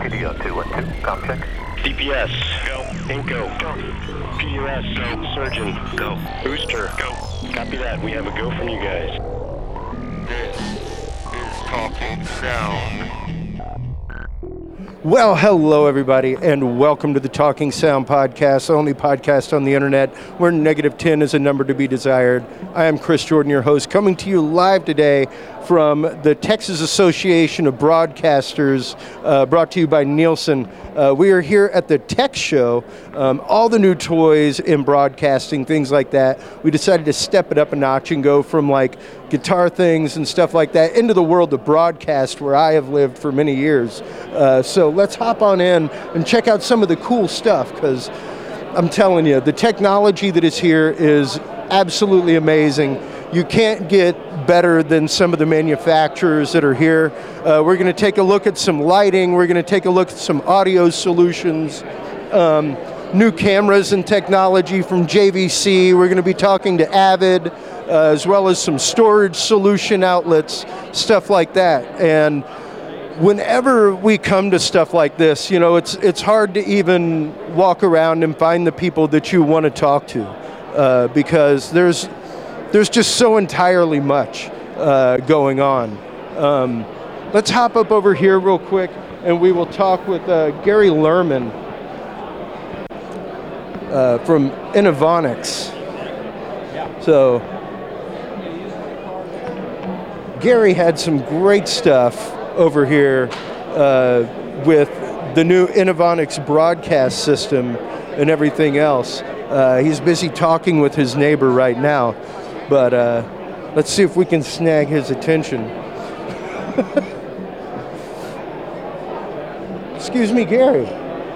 PDO 212, complex. DPS, go. Inco, go. PUS, go. Surgeon, go. Booster, go. Copy that. We have a go from you guys. This is Talking Sound. Well, hello everybody, and welcome to the Talking Sound Podcast, the only podcast on the internet where negative 10 is a number to be desired. I am Chris Jordan, your host, coming to you live today from the Texas Association of Broadcasters, brought to you by Nielsen. We are here at the Tech Show, all the new toys in broadcasting, things like that. We decided to step it up a notch and go from like guitar things and stuff like that into the world of broadcast where I have lived for many years. So let's hop on in and check out some of the cool stuff, because I'm telling you, the technology that is here is absolutely amazing. You can't get better than some of the manufacturers that are here. We're going to take a look at some lighting. We're going to take a look at some audio solutions, new cameras and technology from JVC. We're going to be talking to Avid, as well as some storage solution outlets, stuff like that. And whenever we come to stuff like this, you know, it's hard to even walk around and find the people that you want to talk to, because there's just so entirely much going on. Let's hop up over here real quick, and we will talk with Gary Lerman from Inovonics. So Gary had some great stuff over here with the new Inovonics broadcast system and everything else. He's busy talking with his neighbor right now, but let's see if we can snag his attention. Excuse me, Gary.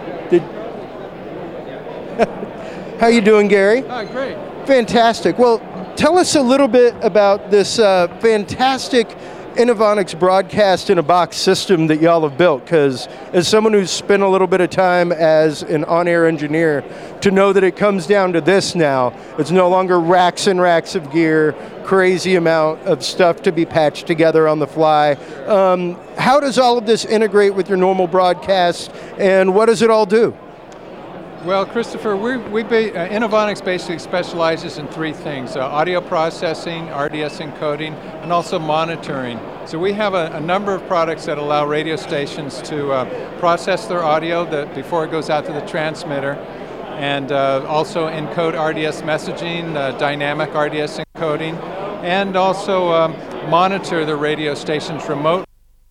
How you doing, Gary? Great. Fantastic. Well, tell us a little bit about this fantastic Inovonics broadcast in a box system that y'all have built, because as someone who's spent a little bit of time as an on-air engineer, to know that it comes down to this now, it's no longer racks and racks of gear, crazy amount of stuff to be patched together on the fly. How does all of this integrate with your normal broadcast, and what does it all do? Well, Christopher, Inovonics basically specializes in three things: audio processing, RDS encoding, and also monitoring. So we have a number of products that allow radio stations to process their audio before it goes out to the transmitter, and also encode RDS messaging, dynamic RDS encoding, and also monitor the radio stations remotely.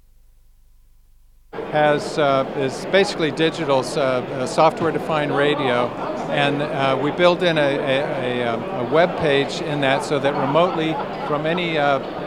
Is basically digital software-defined radio, and we build in a web page in that, so that remotely from any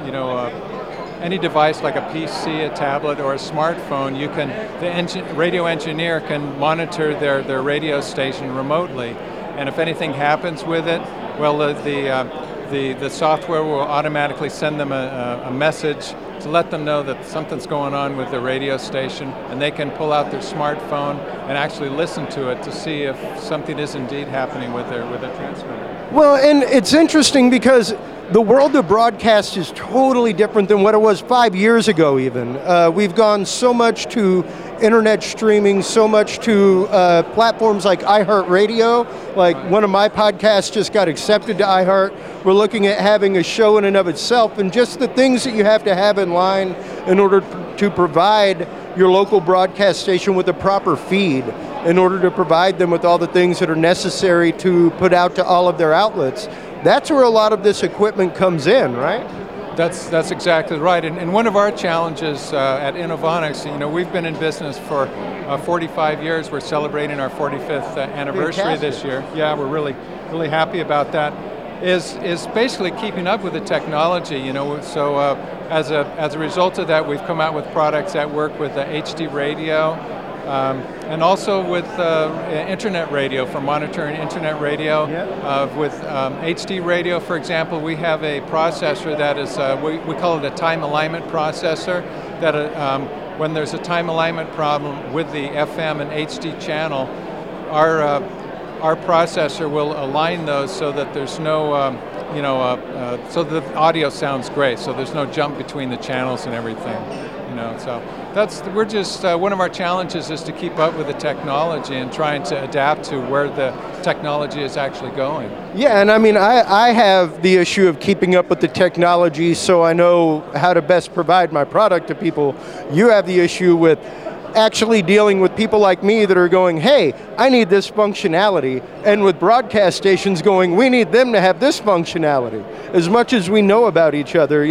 any device like a PC, a tablet, or a smartphone, the radio engineer can monitor their radio station remotely, and if anything happens with it, well, the software will automatically send them a message to let them know that something's going on with the radio station, and they can pull out their smartphone and actually listen to it to see if something is indeed happening with their transmitter. Well, and it's interesting because the world of broadcast is totally different than what it was 5 years ago even. We've gone so much to internet streaming, so much to platforms like iHeartRadio. Like one of my podcasts just got accepted to iHeart. We're looking at having a show in and of itself, and just the things that you have to have in line in order to provide your local broadcast station with a proper feed, in order to provide them with all the things that are necessary to put out to all of their outlets. That's where a lot of this equipment comes in, right? That's exactly right. And one of our challenges at Inovonics, we've been in business for 45 years. We're celebrating our 45th anniversary Fantastic. This year. Yeah, we're really, really happy about that. Is basically keeping up with the technology. So as a result of that, we've come out with products that work with HD radio, and also with internet radio, for monitoring internet radio. Yeah. With HD radio, for example, we have a processor that is, we call it a time alignment processor, that when there's a time alignment problem with the FM and HD channel, our processor will align those so that there's no, so the audio sounds great, so there's no jump between the channels and everything. So we're just one of our challenges is to keep up with the technology and trying to adapt to where the technology is actually going. Yeah, and I mean, I have the issue of keeping up with the technology, so I know how to best provide my product to people. You have the issue with actually dealing with people like me that are going, hey, I need this functionality, and with broadcast stations going, we need them to have this functionality. As much as we know about each other,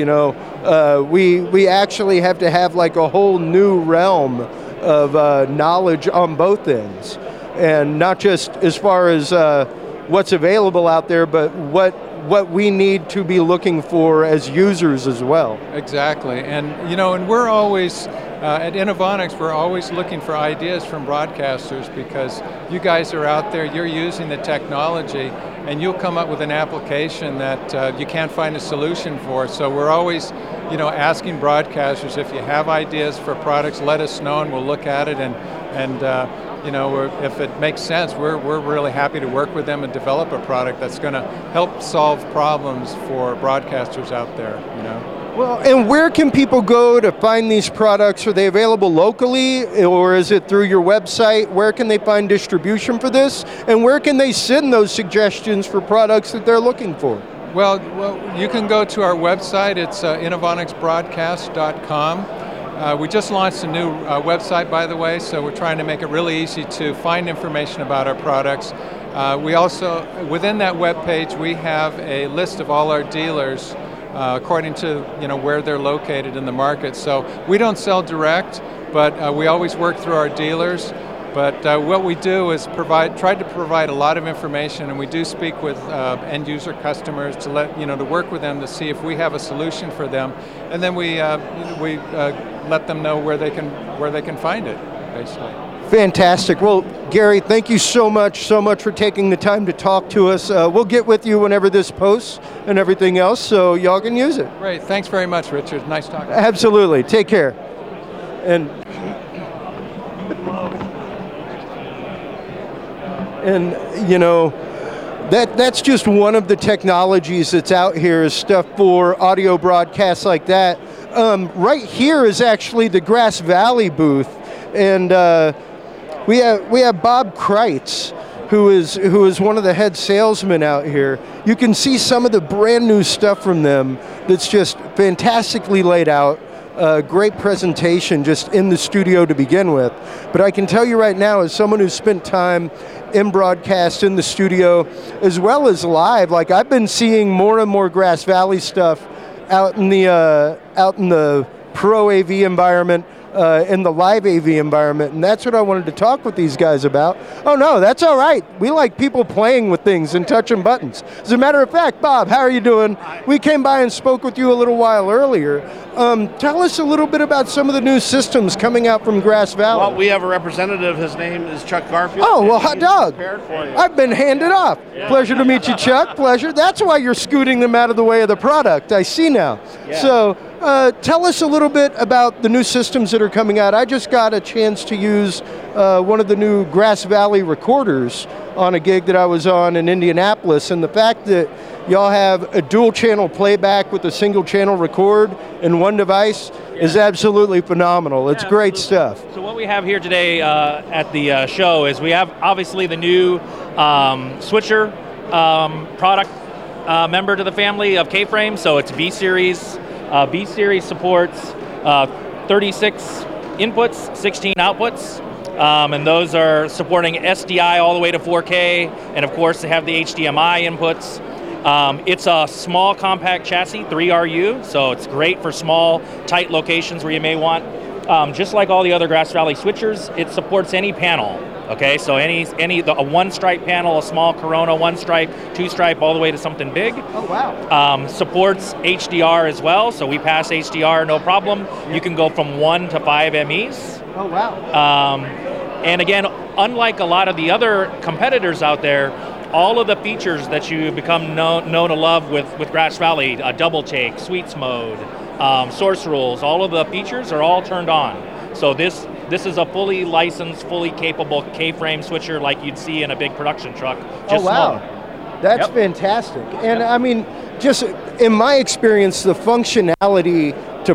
we actually have to have like a whole new realm of knowledge on both ends, and not just as far as what's available out there, but what we need to be looking for as users as well. Exactly, and we're always at Innovonics, we're always looking for ideas from broadcasters, because you guys are out there, you're using the technology, and you'll come up with an application that you can't find a solution for. So we're always, asking broadcasters, if you have ideas for products, let us know, and we'll look at it, and if it makes sense, we're really happy to work with them and develop a product that's going to help solve problems for broadcasters out there. Well, and where can people go to find these products? Are they available locally, or is it through your website? Where can they find distribution for this? And where can they send those suggestions for products that they're looking for? Well, you can go to our website. It's innovonicsbroadcast.com. We just launched a new website, by the way, so we're trying to make it really easy to find information about our products. We also, within that webpage, we have a list of all our dealers according to where they're located in the market. So we don't sell direct, but we always work through our dealers. But what we do is try to provide a lot of information, and we do speak with end user customers to to work with them to see if we have a solution for them, and then we let them know where they can find it, basically. Fantastic. Well, Gary, thank you so much for taking the time to talk to us. We'll get with you whenever this posts and everything else, so y'all can use it. Great. Thanks very much, Richard. Nice talking. Absolutely. Take care. And that's just one of the technologies that's out here, is stuff for audio broadcasts like that. Right here is actually the Grass Valley booth, and we have Bob Kreitz, who is one of the head salesmen out here. You can see some of the brand new stuff from them that's just fantastically laid out. Great presentation just in the studio to begin with. But I can tell you right now, as someone who's spent time in broadcast, in the studio, as well as live, like I've been seeing more and more Grass Valley stuff out in the Pro AV environment, in the live AV environment, and that's what I wanted to talk with these guys about. Oh no, that's all right. We like people playing with things and touching buttons. As a matter of fact, Bob, how are you doing? We came by and spoke with you a little while earlier. Tell us a little bit about some of the new systems coming out from Grass Valley. Well, we have a representative. His name is Chuck Garfield. Oh, well, hot dog. Prepared for you. I've been handed off. Yeah. Pleasure to meet you, Chuck. Pleasure. That's why you're scooting them out of the way of the product. I see now. Yeah. So tell us a little bit about the new systems that are coming out. I just got a chance to use one of the new Grass Valley recorders on a gig that I was on in Indianapolis, and the fact that y'all have a dual channel playback with a single channel record in one device is absolutely phenomenal. It's great stuff. So what we have here today at the show is we have obviously the new switcher product member to the family of K-Frame. So it's B-Series. B-Series supports 36 inputs, 16 outputs. And those are supporting SDI all the way to 4K, and of course they have the HDMI inputs. It's a small compact chassis, 3RU, so it's great for small, tight locations where you may want. Just like all the other Grass Valley switchers, it supports any panel. Okay, so a one-stripe panel, a small Corona one-stripe, two-stripe, all the way to something big. Oh, wow. Supports HDR as well, so we pass HDR no problem. You can go from 1 to 5 MEs. Oh, wow. And again, unlike a lot of the other competitors out there, all of the features that you become know to love with Grass Valley, double take, sweeps mode, source rules, all of the features are all turned on. So this is a fully licensed, fully capable K-frame switcher like you'd see in a big production truck. Just smaller. That's fantastic. And I mean, just in my experience, the functionality to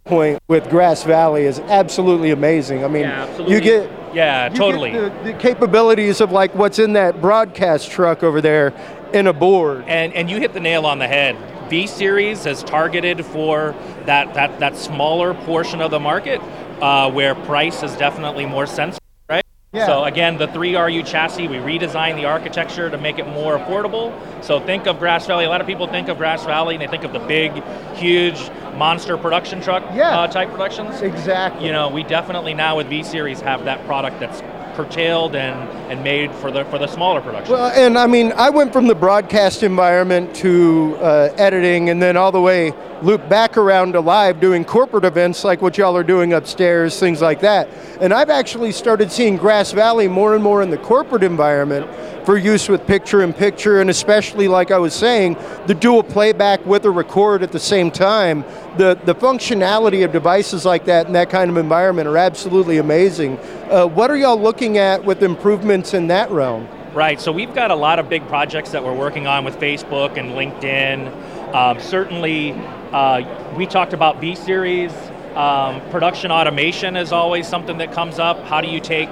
point with Grass Valley is absolutely amazing. I mean, Yeah, absolutely. you get totally. the capabilities of like what's in that broadcast truck over there in a board. And you hit the nail on the head. V-Series is targeted for that smaller portion of the market where price is definitely more sensitive, right? Yeah. So again, the 3RU chassis, we redesigned the architecture to make it more affordable. So think of Grass Valley. A lot of people think of Grass Valley and they think of the big, huge monster production truck type productions. Exactly. You know, we definitely now with V-Series have that product that's curtailed and made for the smaller production. Well, and I mean, I went from the broadcast environment to editing, and then all the way loop back around to live doing corporate events like what y'all are doing upstairs, things like that. And I've actually started seeing Grass Valley more and more in the corporate environment for use with picture-in-picture, and especially, like I was saying, the dual playback with a record at the same time. The functionality of devices like that in that kind of environment are absolutely amazing. What are y'all looking at with improvements in that realm? Right, so we've got a lot of big projects that we're working on with Facebook and LinkedIn. Certainly, we talked about V-Series. Production automation is always something that comes up. How do you take,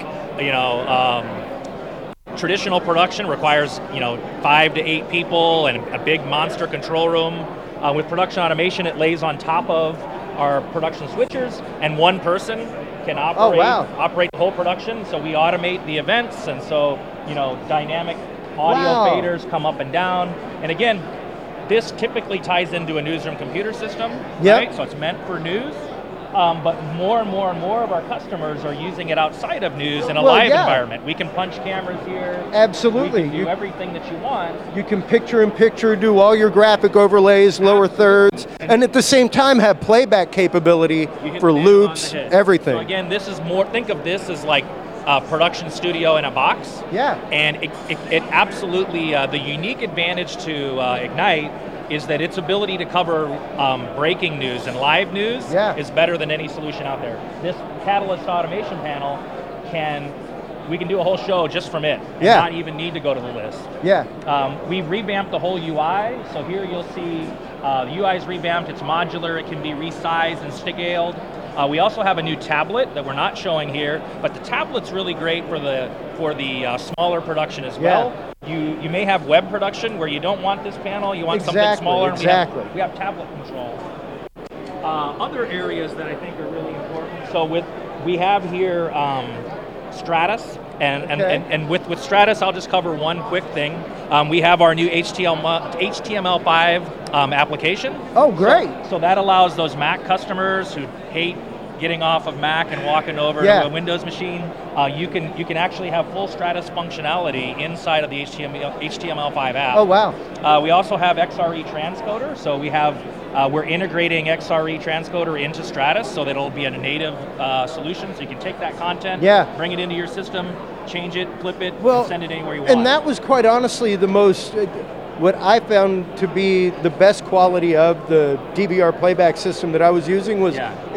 traditional production requires 5 to 8 people and a big monster control room. With production automation, it lays on top of our production switchers, and one person can operate the whole production. So we automate the events, and so dynamic audio faders come up and down. And again, this typically ties into a newsroom computer system, right? So it's meant for news. But more and more and more of our customers are using it outside of news in a live environment. We can punch cameras here. Absolutely. We can do everything that you want. You can picture-in-picture, do all your graphic overlays, lower thirds, and at the same time have playback capability for loops, everything. So again, this is more, think of this as like a production studio in a box. Yeah. And it absolutely, the unique advantage to Ignite is that its ability to cover breaking news and live news is better than any solution out there. This Catalyst automation panel we can do a whole show just from it and not even need to go to the list. We've revamped the whole UI, so here you'll see the UI is revamped, it's modular, it can be resized and scaled. We also have a new tablet that we're not showing here, but the tablet's really great for the smaller production as well. You may have web production where you don't want this panel, you want something smaller. We have tablet control. Other areas that I think are really important. So we have here Stratus, and with Stratus, I'll just cover one quick thing. We have our new HTML5 application. Oh, great! So that allows those Mac customers who hate getting off of Mac and walking over to a Windows machine. You can actually have full Stratus functionality inside of the HTML5 app. Oh, wow! We also have XRE transcoder. So we're integrating XRE transcoder into Stratus so that it'll be a native solution. So you can take that content, bring it into your system, change it, flip it, and send it anywhere you want. And that was quite honestly the most, what I found to be the best quality of the DVR playback system that I was using was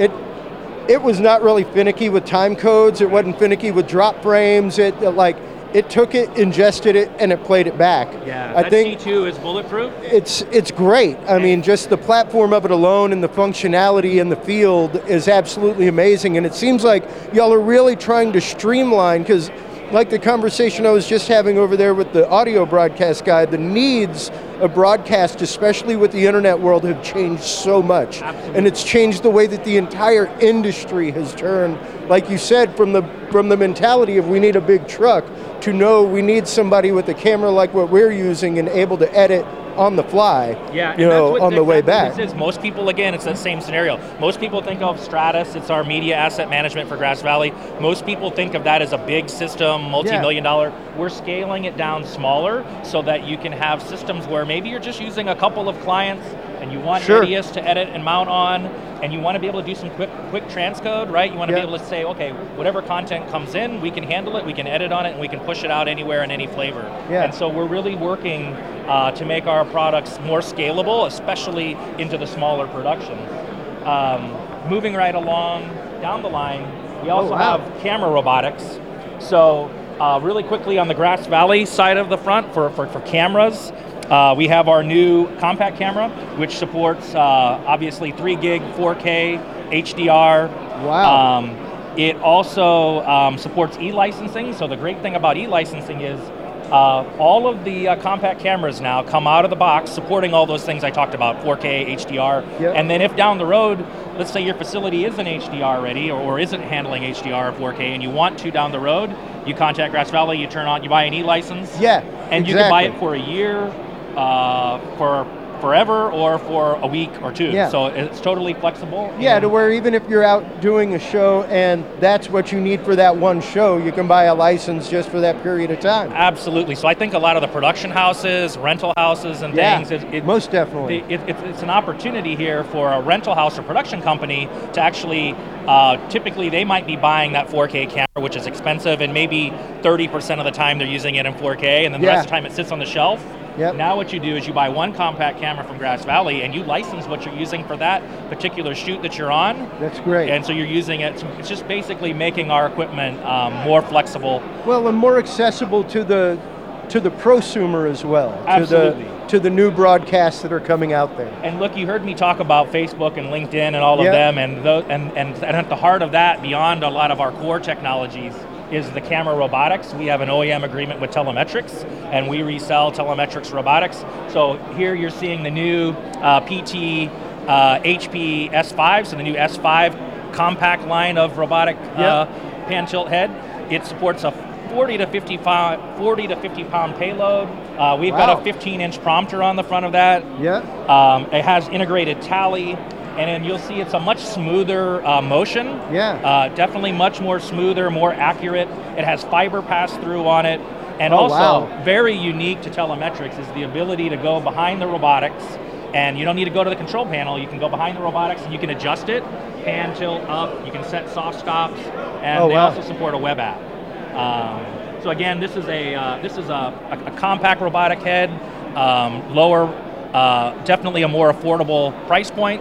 it was not really finicky with time codes. It wasn't finicky with drop frames. It took it, ingested it, and it played it back. I think T2 is bulletproof. It's great. I mean, just the platform of it alone and the functionality in the field is absolutely amazing. And it seems like y'all are really trying to streamline, because like the conversation I was just having over there with the audio broadcast guy, the needs of broadcast, especially with the internet world, have changed so much. Absolutely. And it's changed the way that the entire industry has turned, like you said, from the mentality of we need a big truck to no, we need somebody with a camera like what we're using and able to edit on the fly, on the way back. Most people, again, it's that same scenario. Most people think of Stratus, it's our media asset management for Grass Valley. Most people think of that as a big system, multi-million dollar. We're scaling it down smaller so that you can have systems where maybe you're just using a couple of clients and you want Radius to edit and mount on, and you want to be able to do some quick transcode, right? You want to be able to say, okay, whatever content comes in, we can handle it, we can edit on it, and we can push it out anywhere in any flavor. And so we're really working to make our products more scalable, especially into the smaller productions. Moving right along down the line, we also have camera robotics. So really quickly on the Grass Valley side of the front for cameras, we have our new compact camera, which supports obviously 3 gig 4K HDR. Wow. It also supports e-licensing. So the great thing about e-licensing is all of the compact cameras now come out of the box supporting all those things I talked about, 4K, HDR. Yep. And then if down the road, let's say your facility isn't HDR ready or isn't handling HDR or 4K and you want to down the road, you contact Grass Valley, you buy an e-license. Yeah, and you can buy it for a year, for forever, or for a week or two. Yeah. So it's totally flexible. Yeah, to where even if you're out doing a show and that's what you need for that one show, you can buy a license just for that period of time. Absolutely. So I think a lot of the production houses, rental houses and things, most definitely. It's an opportunity here for a rental house or production company to actually, typically they might be buying that 4K camera, which is expensive, and maybe 30% of the time they're using it in 4K, and then the rest of the time it sits on the shelf. Yep. Now what you do is you buy one compact camera from Grass Valley and you license what you're using for that particular shoot that you're on. That's great. And so you're using it, it's just basically making our equipment more flexible. Well, and more accessible to the prosumer as well. Absolutely. To the new broadcasts that are coming out there. And look, you heard me talk about Facebook and LinkedIn and all of them, and at the heart of that, beyond a lot of our core technologies, is the camera robotics. We have an OEM agreement with Telemetrics, and we resell Telemetrics robotics. So here you're seeing the new PT HP S5, so the new S5 compact line of robotic pan tilt head. It supports a 40 to 50 pound payload. We've got a 15-inch prompter on the front of that. Yeah. It has integrated tally. And then you'll see it's a much smoother motion. Yeah. Definitely much more smoother, more accurate. It has fiber pass-through on it. And also, very unique to Telemetrics is the ability to go behind the robotics, and you don't need to go to the control panel. You can go behind the robotics and you can adjust it, pan, tilt, up. You can set soft stops, and they also support a web app. So again, this is a compact robotic head, lower, definitely a more affordable price point.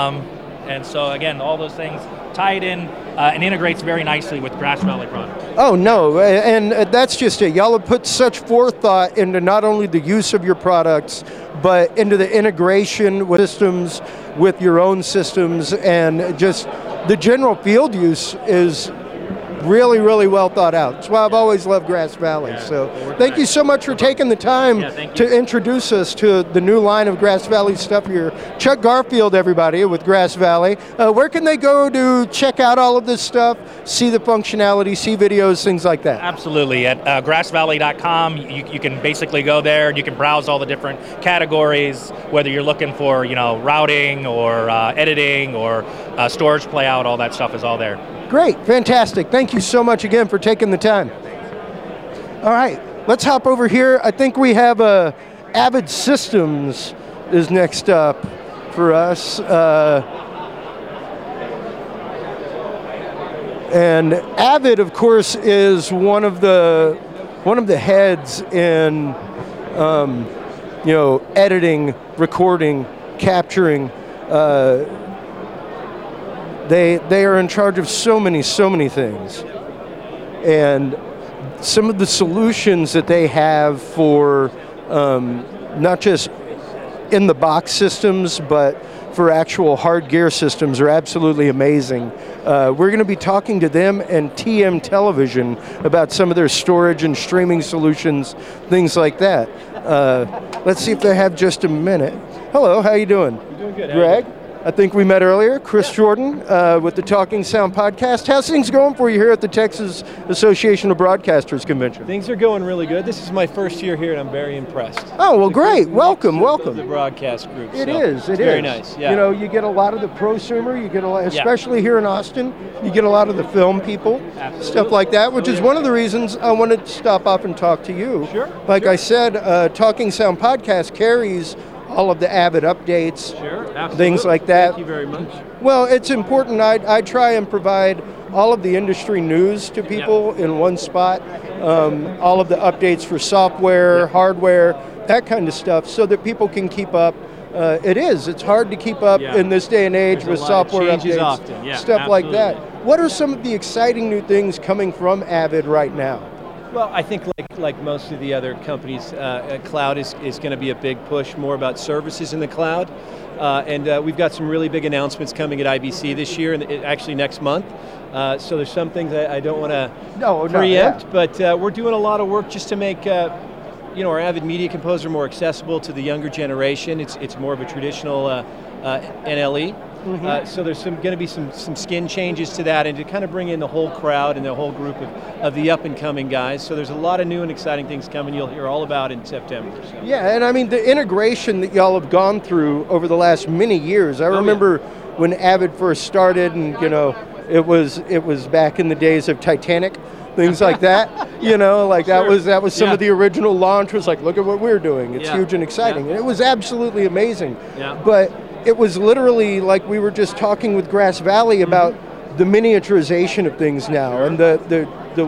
And so again, all those things tied in and integrates very nicely with Grass Valley products. Oh no, and that's just it. Y'all have put such forethought into not only the use of your products, but into the integration with systems, with your own systems, and just the general field use is really, really well thought out. That's why I've always loved Grass Valley. So thank you so much for taking the time to introduce us to the new line of Grass Valley stuff here. Chuck Garfield, everybody, with Grass Valley. Where can they go to check out all of this stuff, see the functionality, see videos, things like that? Absolutely. At grassvalley.com, you can basically go there and you can browse all the different categories, whether you're looking for routing or editing or storage playout, all that stuff is all there. Great, fantastic. Thank you so much again for taking the time. All right, let's hop over here. I think we have Avid Systems is next up for us. And Avid, of course, is one of the heads in editing, recording, capturing. They are in charge of so many things. And some of the solutions that they have for not just in the box systems, but for actual hard gear systems are absolutely amazing. We're going to be talking to them and TM Television about some of their storage and streaming solutions, things like that. Let's see if they have just a minute. Hello, how you doing? I'm doing good. Greg? I think we met earlier. Chris Jordan with the Talking Sound podcast. How's things going for you here at the Texas Association of Broadcasters Convention? Things are going really good. This is my first year here, and I'm very impressed. Oh, well, great. Welcome. The broadcast group. It is. Very nice. Yeah. You get a lot of the prosumer. You get a lot, especially here in Austin. You get a lot of the film people, stuff like that, which is one of the reasons I wanted to stop off and talk to you. Sure. Like I said, Talking Sound podcast carries all of the Avid updates, things like that. Thank you very much. Well, it's important. I try and provide all of the industry news to people in one spot, all of the updates for software, hardware, that kind of stuff, so that people can keep up. It's hard to keep up in this day and age with software updates, often. stuff like that. What are some of the exciting new things coming from Avid right now? Well, I think like most of the other companies, cloud is going to be a big push, more about services in the cloud. And we've got some really big announcements coming at IBC this year, and actually next month. So there's some things I don't want to preempt, but we're doing a lot of work just to make our Avid Media Composer more accessible to the younger generation. It's more of a traditional NLE. So there's going to be some skin changes to that, and to kind of bring in the whole crowd and the whole group of the up and coming guys. So there's a lot of new and exciting things coming you'll hear all about in September. So. Yeah, and I mean the integration that y'all have gone through over the last many years. I remember when Avid first started, and it was back in the days of Titanic, things like that. That was some of the original launch was like, look at what we're doing. It's huge and exciting. And it was absolutely amazing. Yeah. But it was literally like we were just talking with Grass Valley about the miniaturization of things now, and the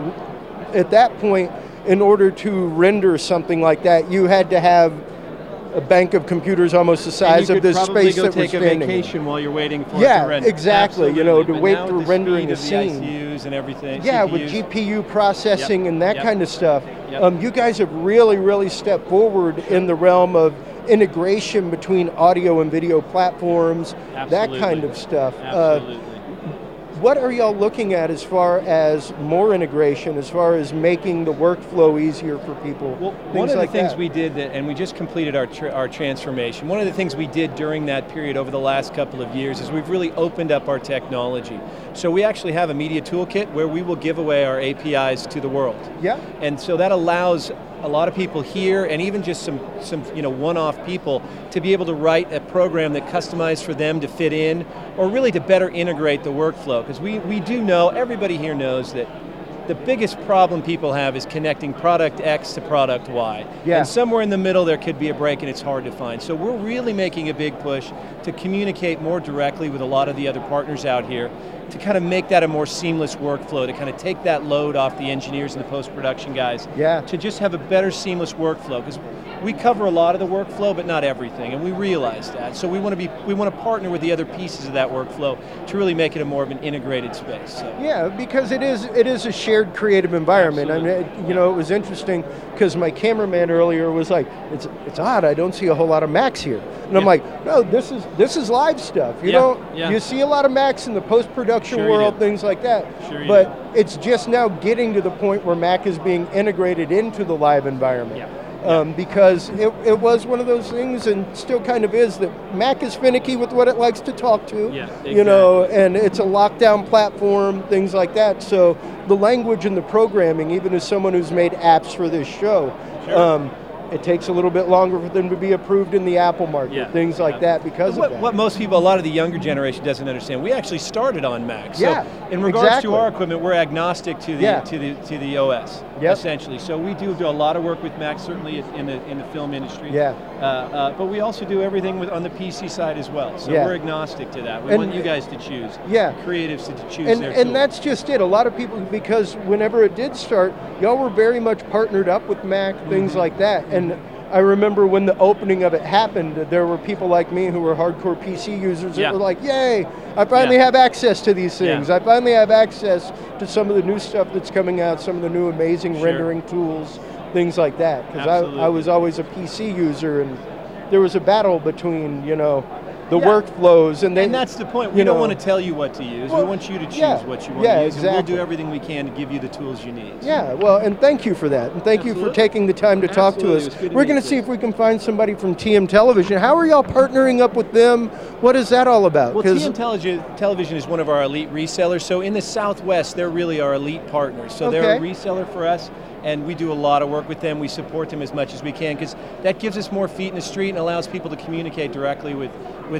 at that point, in order to render something like that, you had to have a bank of computers almost the size of this space that we're standing in. You could probably go take a vacation while you're waiting for it to render. Yeah, exactly. Absolutely. To wait through rendering a scene. ICUs and everything. Yeah, CPUs. with GPU processing and that kind of stuff. You guys have really, really stepped forward in the realm of integration between audio and video platforms, that kind of stuff. Absolutely. What are y'all looking at as far as more integration, as far as making the workflow easier for people? Well, one of the things we did, and we just completed our transformation, one of the things we did during that period over the last couple of years is we've really opened up our technology. So we actually have a media toolkit where we will give away our APIs to the world. Yeah. And so that allows a lot of people here, and even just some one-off people, to be able to write a program that customized for them to fit in, or really to better integrate the workflow. Because we do know, everybody here knows that the biggest problem people have is connecting product X to product Y. Yeah. And somewhere in the middle there could be a break and it's hard to find. So we're really making a big push to communicate more directly with a lot of the other partners out here to kind of make that a more seamless workflow, to kind of take that load off the engineers and the post-production guys, to just have a better seamless workflow. Because we cover a lot of the workflow, but not everything, and we realize that. So we want to partner with the other pieces of that workflow to really make it a more of an integrated space. So. Yeah, because it is a shared creative environment. Absolutely. I mean, it was interesting because my cameraman earlier was like, "It's odd. I don't see a whole lot of Macs here," and I'm like, "No, this is live stuff. You see a lot of Macs in the post-production world, things like that. But it's just now getting to the point where Mac is being integrated into the live environment." Yeah. Because it was one of those things, and still kind of is, that Mac is finicky with what it likes to talk to, and it's a lockdown platform, things like that. So the language and the programming, even as someone who's made apps for this show, it takes a little bit longer for them to be approved in the Apple market, things like that because of that. What most people, a lot of the younger generation doesn't understand, we actually started on Mac. So in regards to our equipment, we're agnostic to the OS, essentially. So we do a lot of work with Mac, certainly in the film industry. But we also do everything on the PC side as well. So we're agnostic to that. We want you guys to choose, creatives to choose their tool. And that's just it. A lot of people, because whenever it did start, y'all were very much partnered up with Mac, things like that. And I remember when the opening of it happened, there were people like me who were hardcore PC users that were like, "Yay, I finally have access to these things. I finally have access to some of the new stuff that's coming out, some of the new amazing rendering tools, things like that." Because I was always a PC user, and there was a battle between, the workflows, and that's the point. We don't want to tell you what to use. We want you to choose what you want to use, and we'll do everything we can to give you the tools you need. Yeah, well, and thank you for that, and thank you for taking the time to talk to us. We're going to see if we can find somebody from TM Television. How are y'all partnering up with them? What is that all about? Well, TM Television is one of our elite resellers. So in the Southwest, they're really our elite partners. So they're a reseller for us, and we do a lot of work with them. We support them as much as we can, because that gives us more feet in the street and allows people to communicate directly with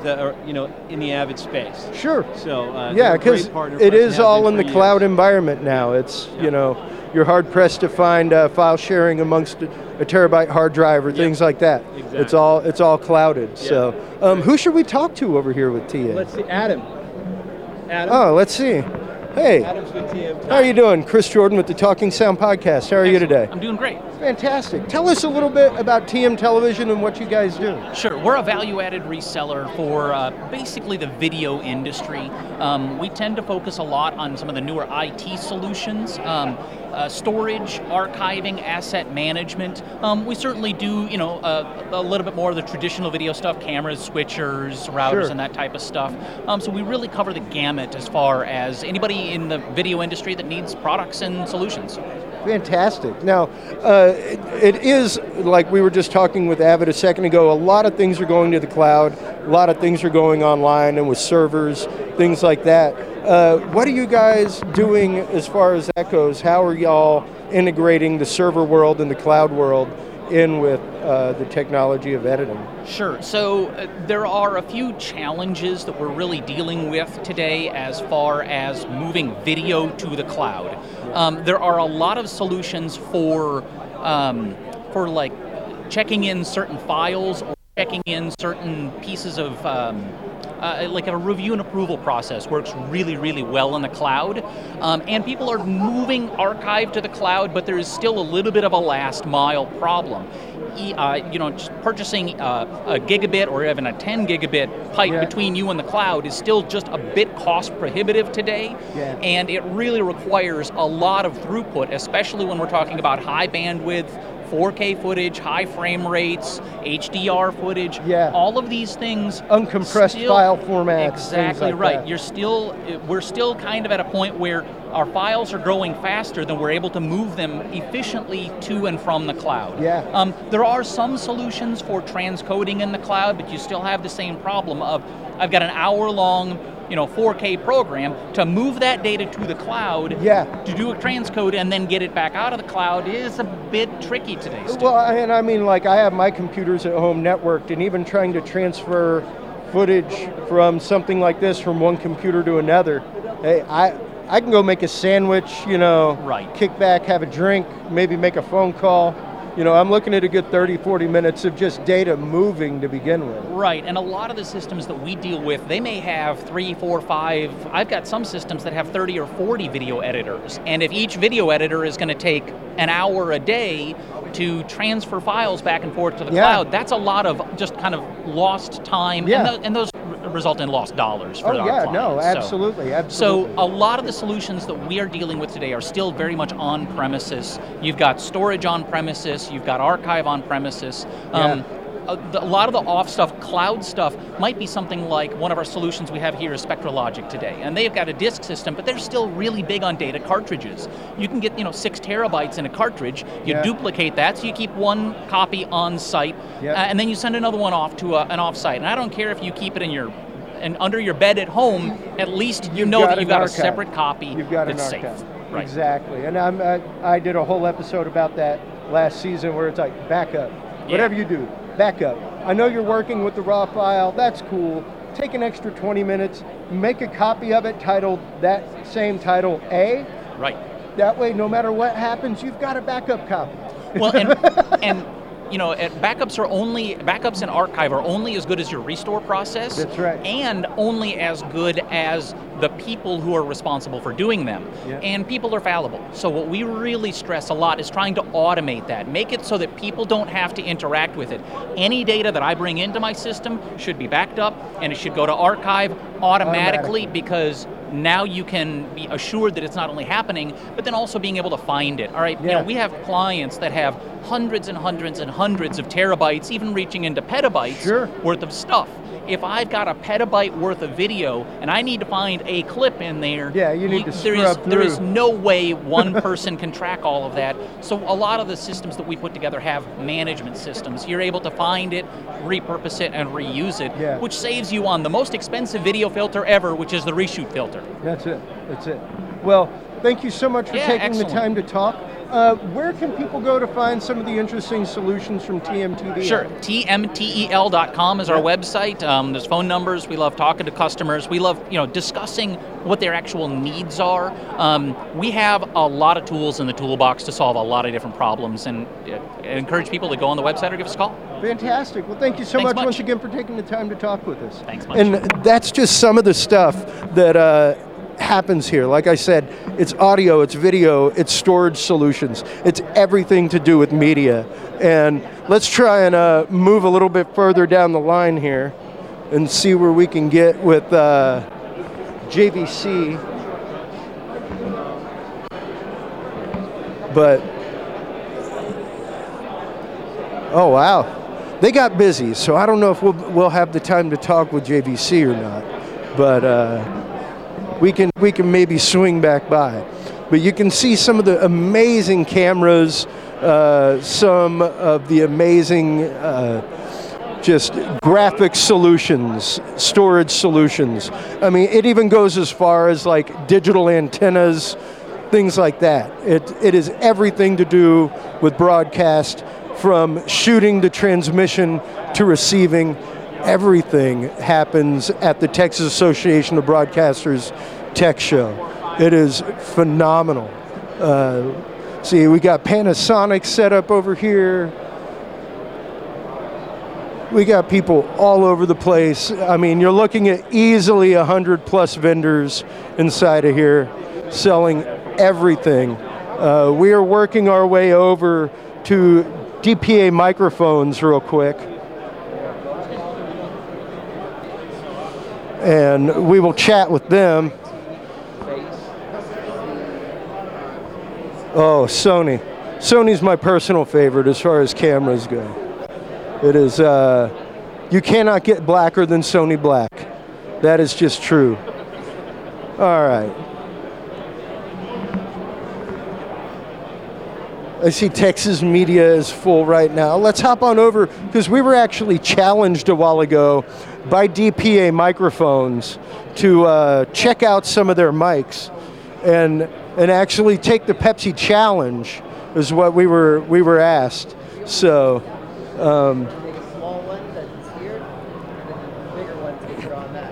in the Avid space. Sure. So because it is all in the cloud environment now. It's you're hard pressed to find file sharing amongst a terabyte hard drive or things like that. Exactly. It's all clouded. Yeah. So who should we talk to over here with TM? Let's see, Adam. Oh, let's see. Hey, Adam's with TM. How are you doing? Chris Jordan with the Talking Sound Podcast. How are you today? I'm doing great. Fantastic. Tell us a little bit about TM Television and what you guys do. Sure. We're a value-added reseller for basically the video industry. We tend to focus a lot on some of the newer IT solutions. storage, archiving, asset management. We certainly do, a little bit more of the traditional video stuff, cameras, switchers, routers, Sure. and that type of stuff. So we really cover the gamut as far as anybody in the video industry that needs products and solutions. Fantastic. Now, it is, like we were just talking with Avid a second ago, a lot of things are going to the cloud, a lot of things are going online and with servers, things like that. What are you guys doing as far as that goes? How are y'all integrating the server world and the cloud world in with the technology of editing? Sure. So there are a few challenges that we're really dealing with today as far as moving video to the cloud. There are a lot of solutions for like checking in certain files or checking in certain pieces of like a review and approval process works really, really well in the cloud. And people are moving archive to the cloud, but there is still a little bit of a last mile problem. Just purchasing a gigabit or even a 10 gigabit pipe between you and the cloud is still just a bit cost prohibitive today. Yeah. And it really requires a lot of throughput, especially when we're talking about high bandwidth, 4K footage, high frame rates, HDR footage, all of these things. Uncompressed file formats. Exactly like right. that. We're still kind of at a point where our files are growing faster than we're able to move them efficiently to and from the cloud. Yeah. There are some solutions for transcoding in the cloud, but you still have the same problem of, I've got an hour-long 4K program. To move that data to the cloud, to do a transcode and then get it back out of the cloud is a bit tricky today still. Well, and I mean, like, I have my computers at home networked, and even trying to transfer footage from something like this from one computer to another, hey, I can go make a sandwich, kick back, have a drink, maybe make a phone call. I'm looking at a good 30, 40 minutes of just data moving to begin with. Right, and a lot of the systems that we deal with, they may have 3, 4, 5, I've got some systems that have 30 or 40 video editors. And if each video editor is going to take an hour a day to transfer files back and forth to the cloud, that's a lot of just kind of lost time, and those result in lost dollars for our clients. No, absolutely. So a lot of the solutions that we are dealing with today are still very much on premises. You've got storage on premises, you've got archive on premises. A lot of the off stuff, cloud stuff, might be something like one of our solutions we have here is SpectraLogic today. And they've got a disk system, but they're still really big on data cartridges. You can get 6 terabytes in a cartridge, you duplicate that, so you keep one copy on site, and then you send another one off to an off-site. And I don't care if you keep it in under your bed at home, at least you know that you've got a separate copy that's safe. Right. Exactly. And I did a whole episode about that last season where it's like, backup. Whatever you do, backup. I know you're working with the raw file, that's cool. Take an extra 20 minutes, make a copy of it titled that same title A. Right. That way, no matter what happens, you've got a backup copy. Well, and backups and archive are only as good as your restore process. That's right. And only as good as the people who are responsible for doing them. And people are fallible. So what we really stress a lot is trying to automate that. Make it so that people don't have to interact with it. Any data that I bring into my system should be backed up, and it should go to archive automatically. Because now you can be assured that it's not only happening, but then also being able to find it. All right, we have clients that have hundreds and hundreds and hundreds of terabytes, even reaching into petabytes worth of stuff. If I've got a petabyte worth of video and I need to find a clip in there, you need to scrub through. There is no way one person can track all of that. So a lot of the systems that we put together have management systems. You're able to find it, repurpose it, and reuse it, which saves you on the most expensive video filter ever, which is the reshoot filter. That's it. Well, thank you so much for taking the time to talk. Where can people go to find some of the interesting solutions from TMTD? Sure, tmtel.com is our website. There's phone numbers. We love talking to customers. We love discussing what their actual needs are. We have a lot of tools in the toolbox to solve a lot of different problems, and I encourage people to go on the website or give us a call. Fantastic. Well, thank you so much once again for taking the time to talk with us. Thanks much. And that's just some of the stuff that happens here. Like I said, it's audio, it's video, it's storage solutions. It's everything to do with media. And let's try and move a little bit further down the line here and see where we can get with JVC. But, oh wow, they got busy, so I don't know if we'll have the time to talk with JVC or not. But we can maybe swing back by. But you can see some of the amazing cameras, some of the amazing just graphic solutions, storage solutions. I mean, it even goes as far as like digital antennas, things like that. It is everything to do with broadcast, from shooting to transmission to receiving. Everything happens at the Texas Association of Broadcasters Tech Show. It is phenomenal. See, we got Panasonic set up over here. We got people all over the place. I mean, you're looking at easily 100 plus vendors inside of here selling everything. We are working our way over to DPA microphones real quick. And we will chat with them. Oh, Sony. Sony's my personal favorite as far as cameras go. It is, you cannot get blacker than Sony Black. That is just true. All right. I see Texas media is full right now. Let's hop on over, because we were actually challenged a while ago by DPA microphones to check out some of their mics and actually take the Pepsi challenge is what we were asked. So small one that's here, and then the bigger ones that are on that.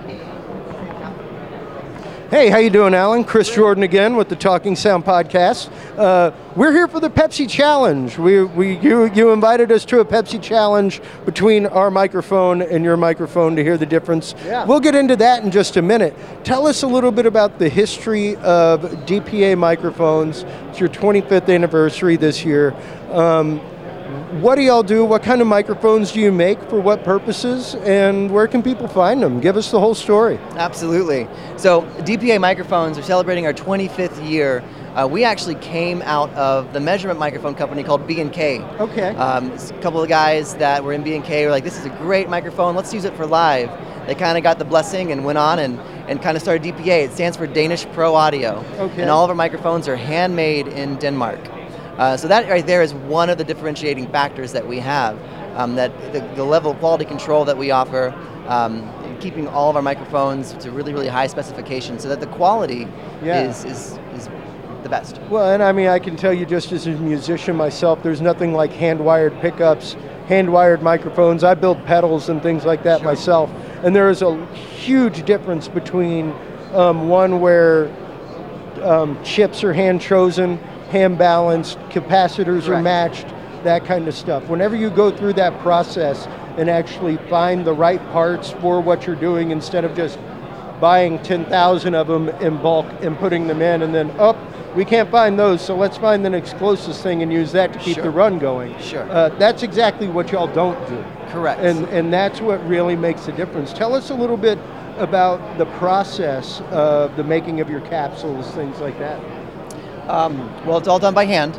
Hey, how you doing, Alan? Chris Jordan again with the Talking Sound Podcast. We're here for the Pepsi Challenge. You invited us to a Pepsi Challenge between our microphone and your microphone to hear the difference. Yeah. We'll get into that in just a minute. Tell us a little bit about the history of DPA microphones. It's your 25th anniversary this year. What do y'all do? What kind of microphones do you make? For what purposes? And where can people find them? Give us the whole story. Absolutely. So DPA microphones are celebrating our 25th year. We actually came out of the measurement microphone company called B&K. Okay. A couple of guys that were in B&K were like, this is a great microphone, let's use it for live. They kind of got the blessing and went on and kind of started DPA. It stands for Danish Pro Audio. Okay. And all of our microphones are handmade in Denmark. So that right there is one of the differentiating factors that we have, that the level of quality control that we offer, keeping all of our microphones to really, really high specifications so that the quality is the best. Well, and I mean, I can tell you just as a musician myself, there's nothing like hand-wired pickups, hand-wired microphones. I build pedals and things like that myself. And there is a huge difference between one where chips are hand-chosen, hand-balanced, capacitors are matched, that kind of stuff. Whenever you go through that process and actually find the right parts for what you're doing, instead of just buying 10,000 of them in bulk and putting them in and then, we can't find those, so let's find the next closest thing and use that to keep the run going. Sure. That's exactly what y'all don't do. Correct. And that's what really makes a difference. Tell us a little bit about the process of the making of your capsules, things like that. Well, it's all done by hand.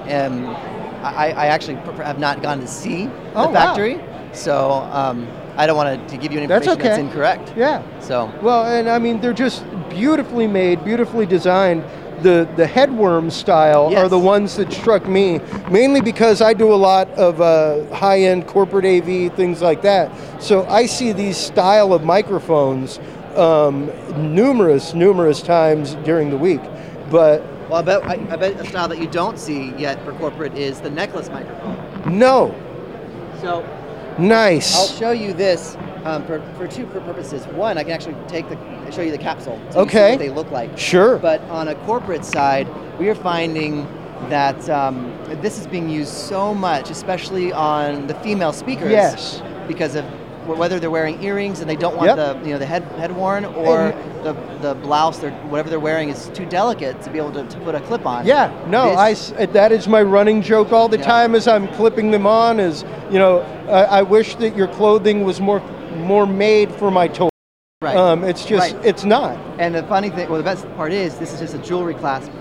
I actually have not gone to see the factory, so I don't want to give you any information that's incorrect. Yeah. So. Well, and I mean, they're just beautifully made, beautifully designed. The headworm style are the ones that struck me, mainly because I do a lot of high-end corporate AV, things like that. So I see these style of microphones numerous times during the week. But well, I bet a style that you don't see yet for corporate is the necklace microphone. No. So nice. I'll show you this for two purposes. One, I can actually show you the capsule, so you see what they look like. Sure. But on a corporate side, we are finding that this is being used so much, especially on the female speakers. Yes. Because of whether they're wearing earrings and they don't want the head worn, or the blouse, whatever they're wearing is too delicate to be able to put a clip on. Yeah, no, that is my running joke all the time as I'm clipping them on. Is I wish that your clothing was more made for my toy. Right. It's just it's not. And the funny thing, the best part is this is just a jewelry clasp.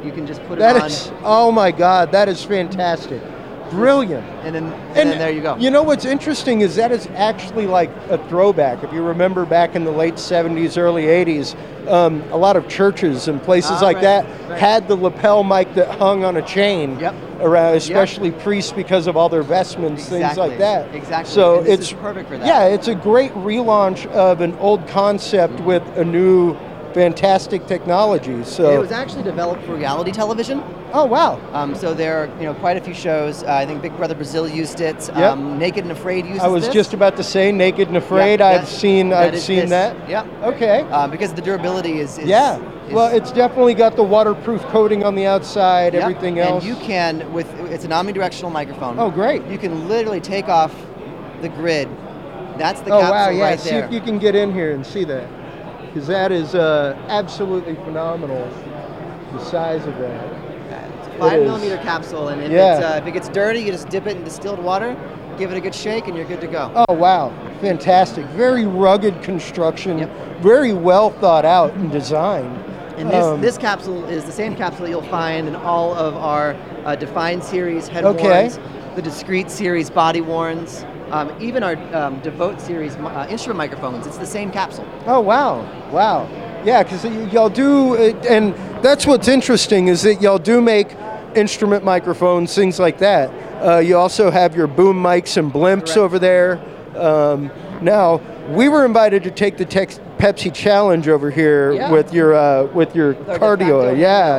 You can just put it That on. is, oh my God, that is fantastic. Brilliant. And then there you go. You know what's interesting is that is actually like a throwback. If you remember back in the late 70s, early 80s, a lot of churches and places like that had the lapel mic that hung on a chain around, especially priests because of all their vestments, things like that. Exactly. So and this it's is perfect for that. Yeah, it's a great relaunch of an old concept with a new fantastic technology. So it was actually developed for reality television. Oh wow! So there are quite a few shows. I think Big Brother Brazil used it. Yep. Naked and Afraid uses I was this. just about to say Naked and Afraid. Yeah, I've seen this. that. Yeah. Okay. Because the durability is well, it's definitely got the waterproof coating on the outside. Yep. Everything else. And you can it's an omnidirectional microphone. Oh, great! You can literally take off the grid. That's the oh capsule wow! Yeah. right See there. if you can get in here and see that, because that is absolutely phenomenal. The size of that. 5mm capsule, and if it gets dirty, you just dip it in distilled water, give it a good shake, and you're good to go. Oh wow, fantastic! Very rugged construction, very well thought out and designed. And this capsule is the same capsule you'll find in all of our Define series head warns, the Discreet series body warns, even our Devote series instrument microphones. It's the same capsule. Oh wow, wow. Yeah, because y'all do, and that's what's interesting is that y'all do make instrument microphones, things like that. You also have your boom mics and blimps over there. Now, we were invited to take the Pepsi Challenge over here with your cardio.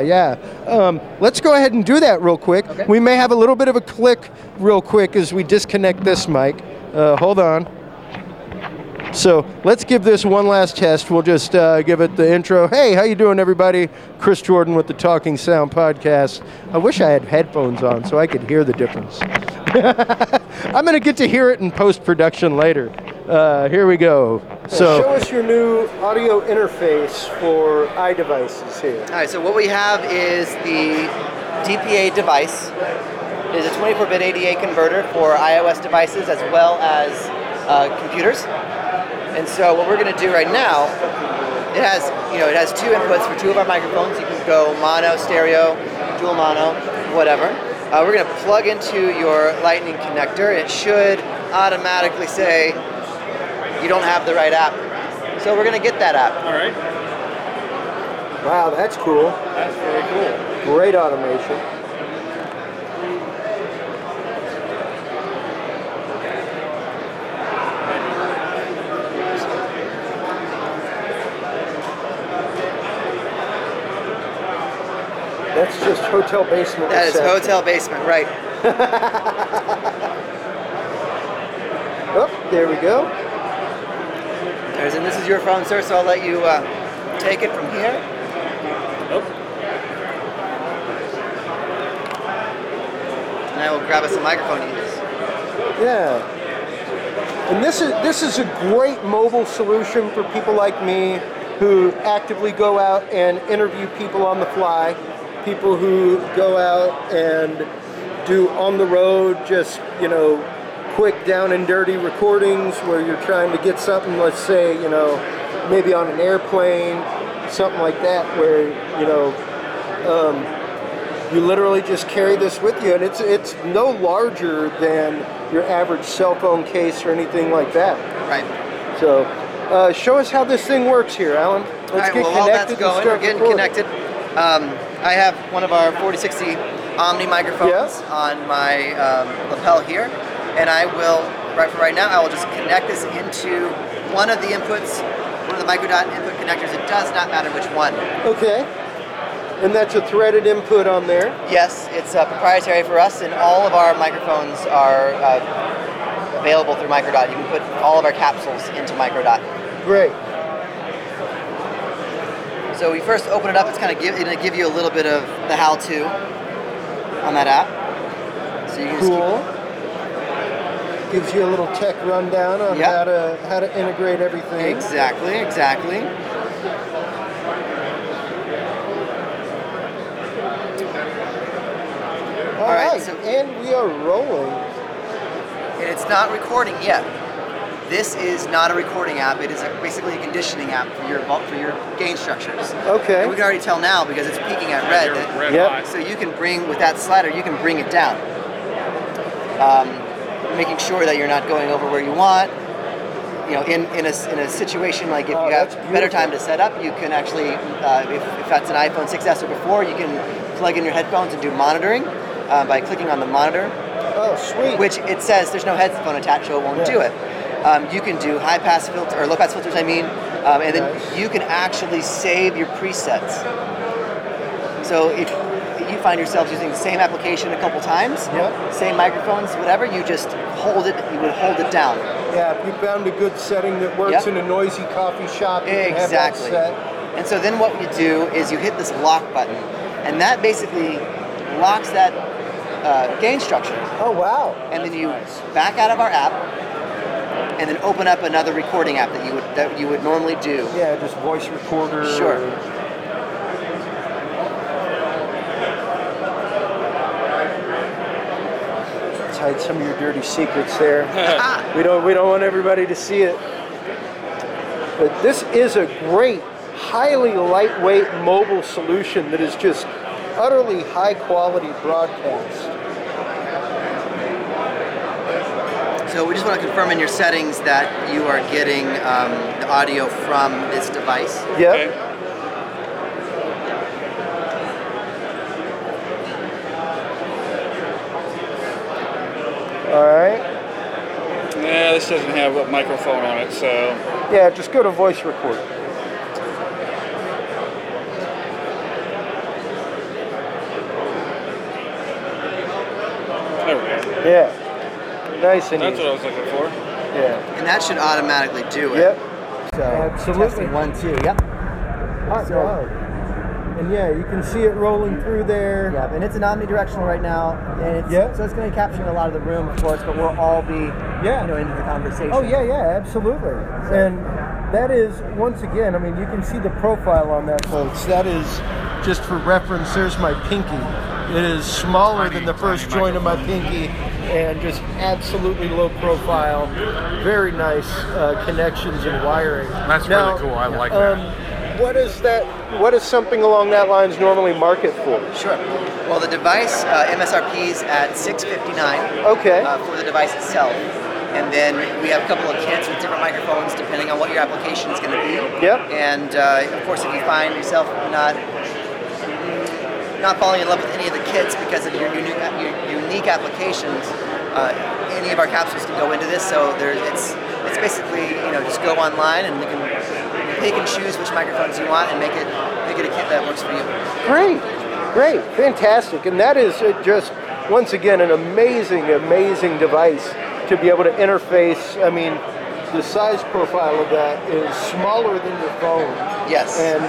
Let's go ahead and do that real quick. Okay. We may have a little bit of a click real quick as we disconnect this mic. Hold on. So let's give this one last test. We'll just give it the intro. Hey, how you doing, everybody? Chris Jordan with the Talking Sound Podcast. I wish I had headphones on so I could hear the difference. I'm going to get to hear it in post-production later. Here we go. So show us your new audio interface for iDevices here. All right, so what we have is the DPA device. It is a 24-bit ADA converter for iOS devices as well as computers. And so what we're going to do right now, it has two inputs for two of our microphones. You can go mono, stereo, dual mono, whatever. We're going to plug into your lightning connector. It should automatically say you don't have the right app. So we're going to get that app. All right. Wow, that's cool. That's very cool. Great automation. That's just hotel basement. That is hotel basement, right. Oh, there we go. And this is your phone, sir, so I'll let you take it from here. And I will grab us a microphone to use. Yeah. And this is a great mobile solution for people like me who actively go out and interview people on the fly. People who go out and do on the road, just, quick down and dirty recordings where you're trying to get something, let's say, maybe on an airplane, something like that, where, you literally just carry this with you, and it's no larger than your average cell phone case or anything like that. Right. So, show us how this thing works here, Alan. Let's get connected. While that's going, we're getting connected. I have one of our 4060 Omni microphones on my lapel here, and I will, right now, I will just connect this into one of the inputs, one of the microdot input connectors. It does not matter which one. Okay. And that's a threaded input on there? Yes, it's proprietary for us, and all of our microphones are available through Microdot. You can put all of our capsules into Microdot. Great. So we first open it up, it's going to give you a little bit of the how-to on that app. So you can cool. Gives you a little tech rundown on how to integrate everything. Exactly. All right, and we are rolling. And it's not recording yet. This is not a recording app. It is basically a conditioning app for your gain structures. Okay. And we can already tell now because it's peaking at red. Yep. So you can bring, with that slider, you can bring it down. Making sure that you're not going over where you want. You know, in a situation like if you have better time to set up, you can actually, if that's an iPhone 6S or before, you can plug in your headphones and do monitoring by clicking on the monitor. Oh, sweet. Which it says there's no headphone attached, so it won't do it. You can do high pass filter or low pass filters, and then you can actually save your presets. So if you find yourselves using the same application a couple times, same microphones, whatever, you just hold it. You would hold it down. Yeah, if you found a good setting that works in a noisy coffee shop, you can have that set. And so then what you do is you hit this lock button, and that basically locks that gain structure. Oh wow! And then you back out of our app, and then open up another recording app that you would normally do. Yeah, just voice recorder. Sure. Hide some of your dirty secrets there. we don't want everybody to see it. But this is a great, highly lightweight mobile solution that is just utterly high quality broadcast. So we just want to confirm in your settings that you are getting the audio from this device. Yep. Okay. All right. Yeah, this doesn't have a microphone on it, so. Yeah, just go to voice record. There we go. Yeah. Nice and That's easy. what I was looking for. Yeah. And that should automatically do it. Yep. So Absolutely. testing 1, 2. Yep. Hot So- dog. And yeah, you can see it rolling through there. Yeah, and it's an omnidirectional right now, and so it's going to be capturing a lot of the room, of course, but we'll all be, into the conversation. Oh yeah, absolutely. And that is, once again, I mean, you can see the profile on that, folks. That is, just for reference, there's my pinky. It is smaller than the first joint of my pinky, and just absolutely low profile. Very nice connections and wiring. That's really cool. I like that. What is something along that lines normally market for? Sure. Well, the device MSRP is at $659. Okay. For the device itself, and then we have a couple of kits with different microphones depending on what your application is going to be. Yep. And of course, if you find yourself not falling in love with any of the kits because of your unique applications, any of our capsules can go into this. So it's basically just go online and you can pick and choose which microphones you want and make it a kit that works for you. Great, fantastic. And that is just, once again, an amazing device to be able to interface. I mean, the size profile of that is smaller than your phone. Yes. And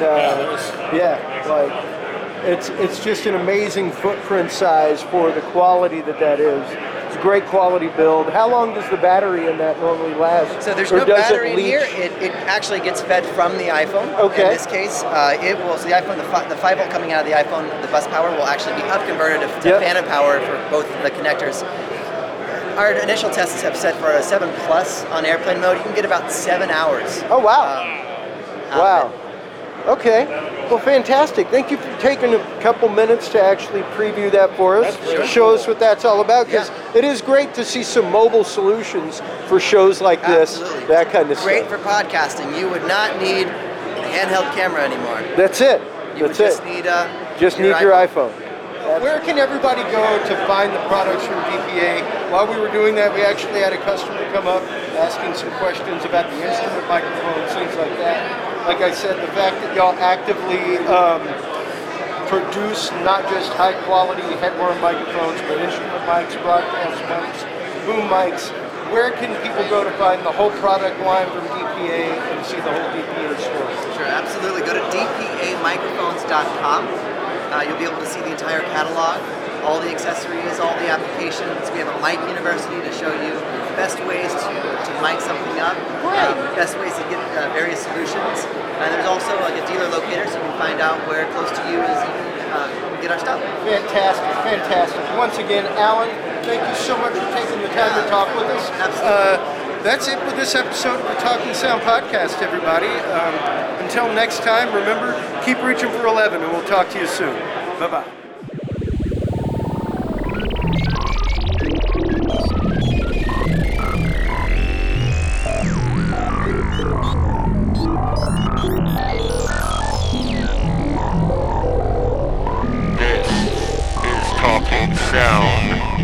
it's just an amazing footprint size for the quality that is. It's a great quality build. How long does the battery in that normally last? So there's or no does battery it in leach? here. It actually gets fed from the iPhone. Okay. In this case, it will. So the iPhone, the 5 volt coming out of the iPhone, the bus power will actually be up converted to phantom power for both the connectors. Our initial tests have set for a 7 Plus on airplane mode. You can get about 7 hours. Oh wow! Wow. Okay. Well, fantastic. Thank you for taking a couple minutes to actually preview that for us. Show us what that's all about, because it is great to see some mobile solutions for shows like this. Absolutely. That kind of Great stuff. for podcasting. You would not need a handheld camera anymore. That's it. You That's would just it. need Just need your iPhone. Where can everybody go to find the products from DPA? While we were doing that, we actually had a customer come up asking some questions about the instrument microphones, things like that. Like I said, the fact that y'all actively produce not just high quality head-worn microphones, but instrument mics, broadcast mics, boom mics. Where can people go to find the whole product line from DPA and see the whole DPA store? Sure, absolutely. Go to dpamicrophones.com. You'll be able to see the entire catalog, all the accessories, all the applications. We have a mic university to show you best ways to mic something up, best ways to get various solutions. And there's also like a dealer locator, so you can find out where close to you is you can get our stuff. Fantastic. Once again, Alan, thank you so much for taking the time to talk with us. Absolutely. that's it for this episode of the Talking Sound Podcast, everybody. Until next time, remember, keep reaching for 11, and we'll talk to you soon. Bye-bye. This is Talking Sound.